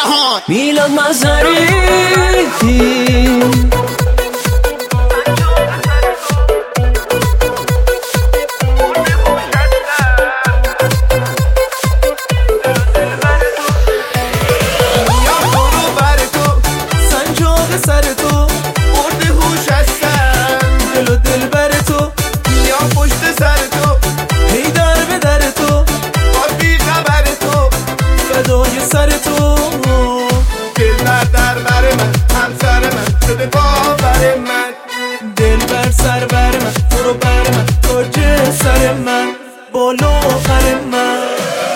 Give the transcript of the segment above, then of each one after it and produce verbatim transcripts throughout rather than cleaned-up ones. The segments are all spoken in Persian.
جهان. میلاد مظهری سر تو برده هوش هستن، دل و دل بر تو میام پشت سر تو، هی در به در تو با بی خبر تو فدای سر تو. دل بر در بر من همسر من شده باور من، دل بر سر بر من برو بر من تاج سر من بالا آخر من.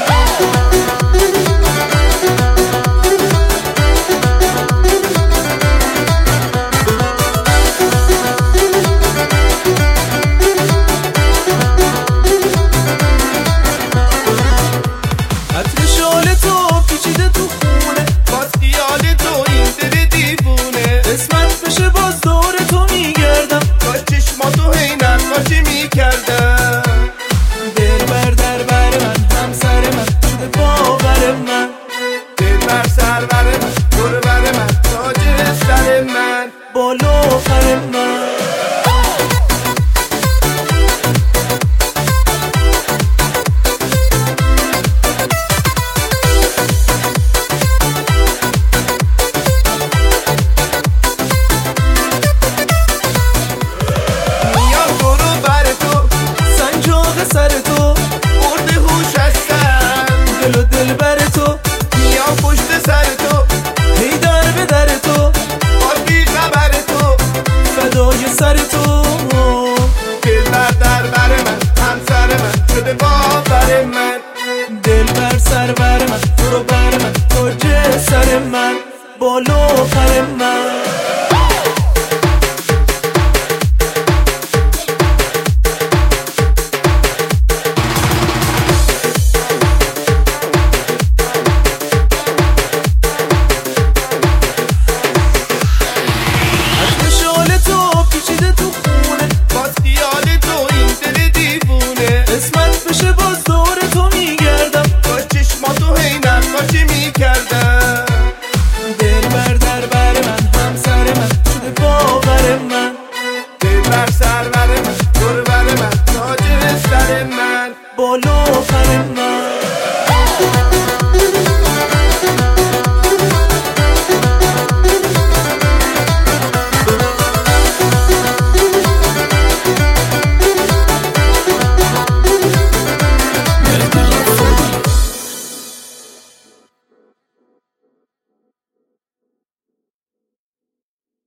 بالا آخر من. میام برو بر تو سنجاق سر تو برده هوش هستن، دل و دل بر تو میام پشت سر تو، هی در به در تو فدای سر تو. دل بر در بر من همسر من شده باور من، دل بر سر بر من برو بر من تاج سر من بالا آخر من.